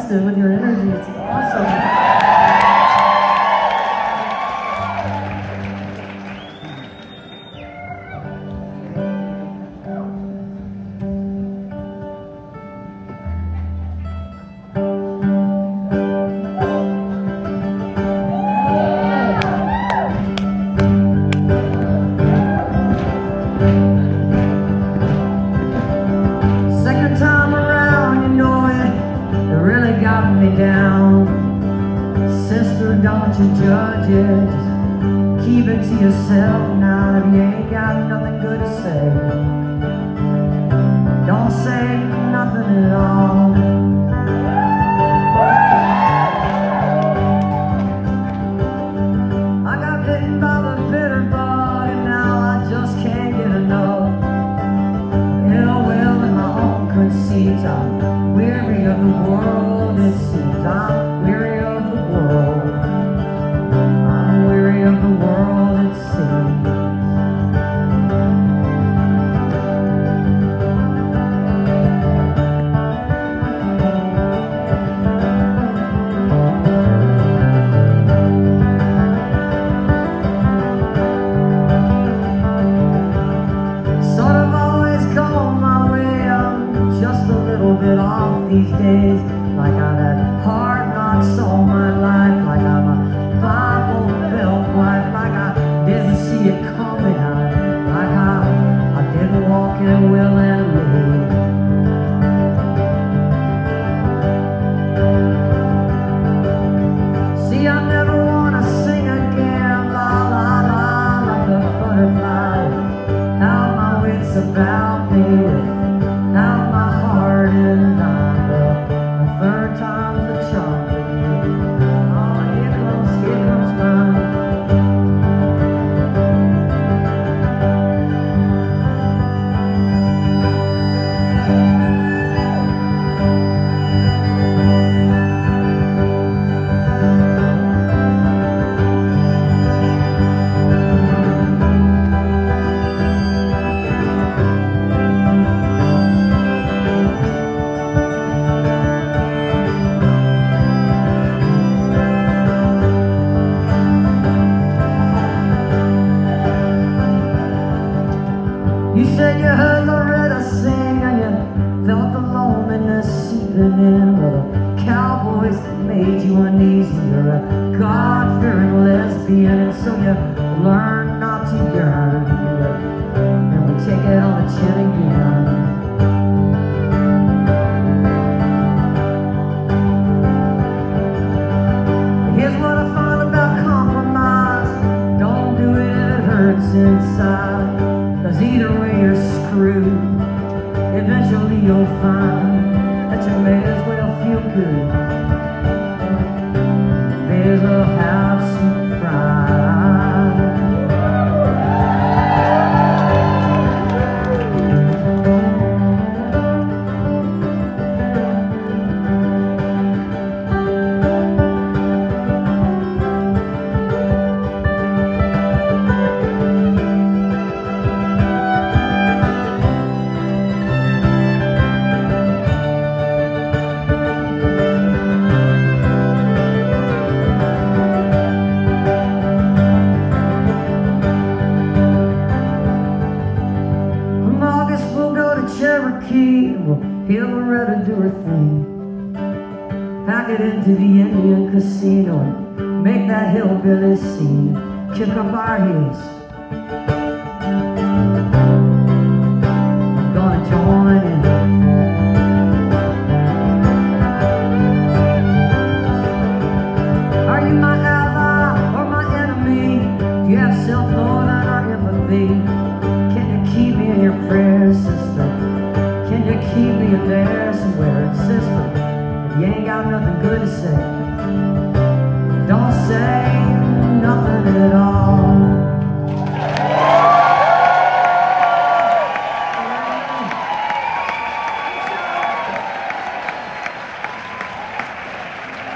invested with your energy. It's awesome. Second time around, you know it really got me down. Sister, don't you judge it, just keep it to yourself now. If you ain't got nothing good to say, don't say nothing at all. I got bitten by the bitter bug and now I just can't get enough. Ill will in my own conceit, I'm weary of the world, it seems. I'm weary of the world. I'm weary of the world, it seems. Sort of always go my way, I'm just a little bit off these days. Like I've had hard knocks all my life, like I'm a Bible Belt wife, like I didn't see it coming, like I didn't walk in willingly. See, I never want to sing again, la la la, like a butterfly. How my wits about me, how my heart in thine. Well, a third time's the charm with you. Oh, here comes mine. You said you heard Loretta sing and you felt the loneliness seeping in. Well, the cowboys made you uneasy. You're a God-fearing lesbian, and so you learn not to yearn. And we take it on the chin again. Here's what I find about compromise: don't do it, it hurts inside. 'Cause either way you're screwed. Eventually you'll find that you may as well feel good. May as well have some pride. From August we'll go to Cherokee and we'll hear Loretta do her thing. Pack it into the Indian casino and make that hillbilly scene. Kick up our heels. I'm gonna join in. Are you my ally or my enemy? Do you have self-loathing or empathy? Can you keep me in your prayers, sister? Can you keep me in there somewhere, sister? If you ain't got nothing good to say, don't say nothing at all.